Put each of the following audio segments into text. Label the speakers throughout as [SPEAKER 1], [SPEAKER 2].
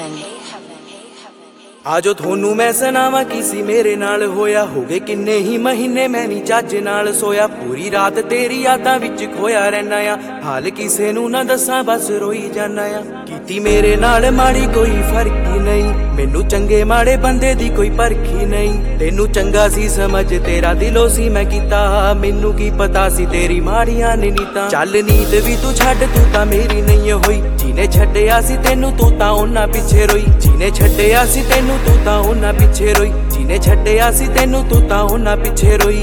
[SPEAKER 1] आजो थोनू मैं सुनावा किसी मेरे नाल होया हो गए किन्ने ही महीने मैं नी चज नाल सोया पूरी रात तेरी यादां विच खोया रहना आ हाल किसे नू ना दसां बस रोई जाना आ कीती मेरे नाल माड़ी कोई फर्क ही नहीं मैनू चंगे माड़े बंदे दी कोई परखी नहीं तेनू चंगा सी समझ तेरा दिलों सी मैं कीता मैनू की पता सी तेरी माड़ियां ने नीतां चल नींद भी तू छड्ड तू तां मेरी नहीं होई जिने छड्डिया सी तेनू तू तां उन्हां पिछे रोई जिने छड्डिया सी तेनू तू तां उन्हां पिछे रोई जिने छड्डिया सी तेनू तू तां उन्हां पिछे रोई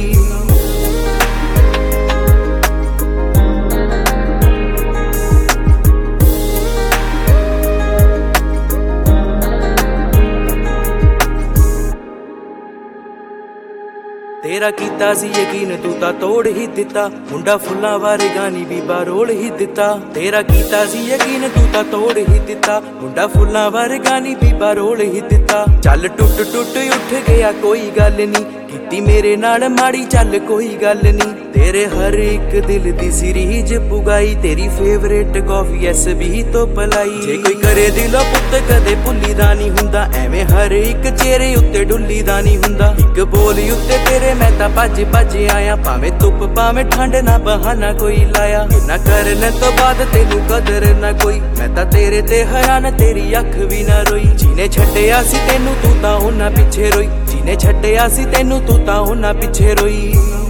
[SPEAKER 1] तेरा कीता सी यकीन तू तां तोड़ ही दिता मुंडा फुल्लां वर्गा नी बीबा रोल ही दिता तेरा कीता सी यकीन तू तां तोड़ ही दिता मुंडा फुल्लां वर्गा नी बीबा रोल ही दिता चल टुट टुट उठ गया कोई गल नी कीती मेरे नाल माड़ी चल कोई गल नी तेरे हर एक दिल दी सीरीज पुगाई तेरी फेवरेट कॉफी SB तो पलाई जे कोई करे दिलों पुत्त कदे भुल्ली दा नहीं हुंदा एवें हर एक चेहरे उत्ते डुल्ली दा नहीं हुंदा इक बोल उत्ते तेरे मैं तां भज भज आया भावें धुप भावें ठंड ना बहाना कोई लाया इन्ना करने तो बाद तेनू कदर ना कोई मैं तां तेरे ते हैरान तेरी अख भी ना रोई जिने छड्डिया सी तेनू तू तां उन्हां पिछे रोई जिने छड्डिया सी तेनू तू तां उन्हां पिछे रोई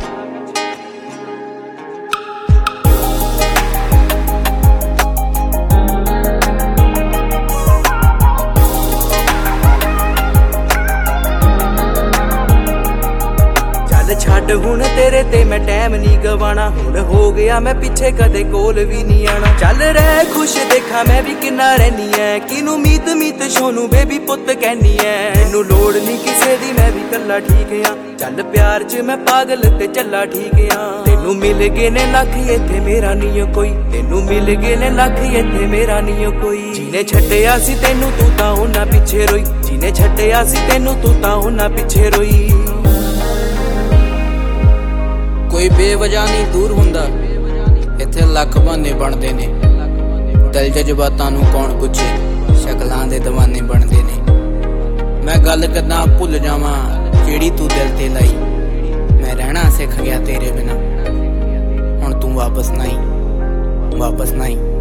[SPEAKER 1] छड्ड हुण तेरे ते मैं टैम नी गवाना हुण हो गया मैं पिछे कदे कोल भी नी आना चल रह खुश देखा मैं भी किन्ना रहनी है किनू मीत मीत सोनू बेबी पुत्त कहनी है मैनू लोड़ नी किसे दी मैं भी कल्ला ठीक आ चल प्यार च मैं पागल ते चला ठीक आ तेनू मिल गए ने लख इत्थे मेरा नी कोई तेनू मिल गए ने लख इत्थे मेरा नी कोई जिने छड्डिया सी तेनू तू तां उन्हां पिछे रोई जिने छड्डिया सी तेनू तू तां उन्हां पिछे रोई
[SPEAKER 2] कोई बेवजह नहीं दूर हुंदा इत्थे लख बहाने बनदे ने दिल जज्बातां नूं कौन पुछे शक्लां दे दीवाने बनदे ने मैं गल कदां भुल जावां जेड़ी तू दिल ते लाई मैं रहना सिख गया तेरे बिना हुण तू वापस नहीं